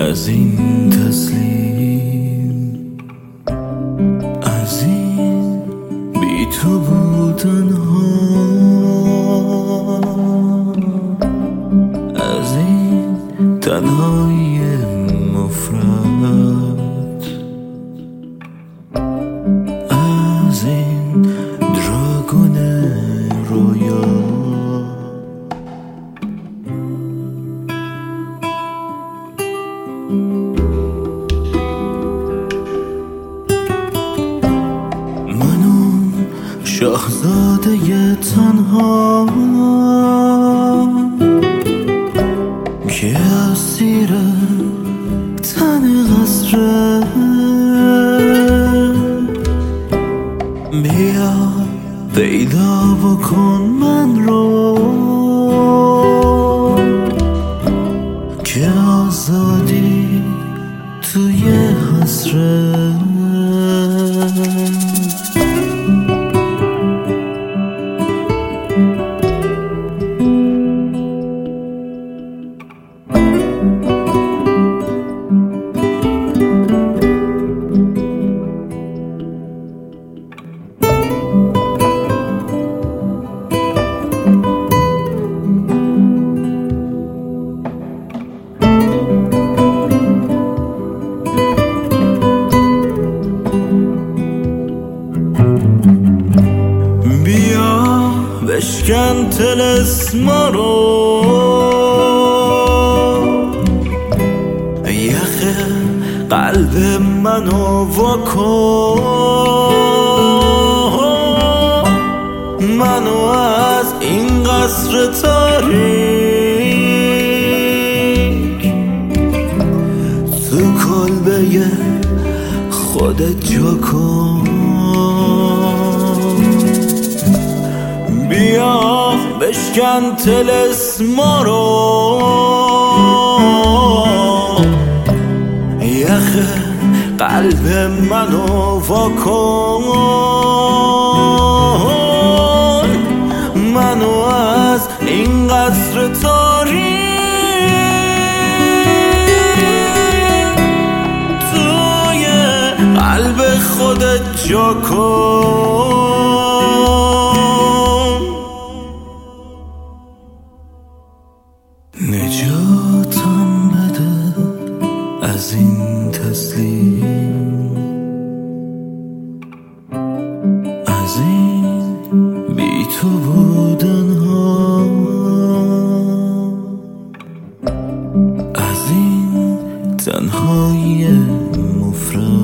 از این تسلیم، از این بی تو بودن ها، از این تنهایی مفرد، از این دراگون رویا. شاهزاده تنها که اسیر تن قصره، بیا پیدا بکن من رو که آزادی توی حسرت. بشکن طلسما رو، یخ قلب منو واکن، منو از این قصر تاریک تو کلبه خودت جا کن. بیا بشکن طلسما رو، یخ قلب منو واکن، منو از این قصر تاریک توی قلب خودت جا کن. نجاتم بده از این تسلیم، از این بی تو بودن ها، از این تنهایی مفرد.